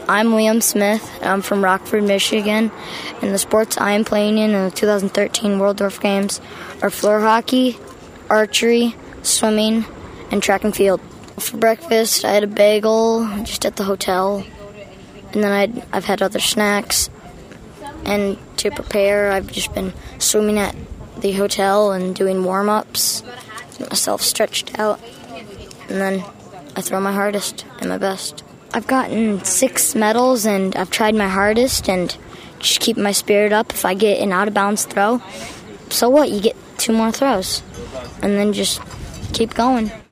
I'm Liam Smith. I'm from Rockford, Michigan, and the sports I am playing in the 2013 Worldorf Games are floor hockey, archery, swimming, and track and field. For breakfast, I had a bagel just at the hotel, and then I've had other snacks. And to prepare, I've just been swimming at the hotel and doing warm-ups, get myself stretched out, and then I throw my hardest and my best. I've gotten 6 medals, and I've tried my hardest, and just keep my spirit up. If I get an out-of-bounds throw, so what? You get 2 more throws, and then just keep going.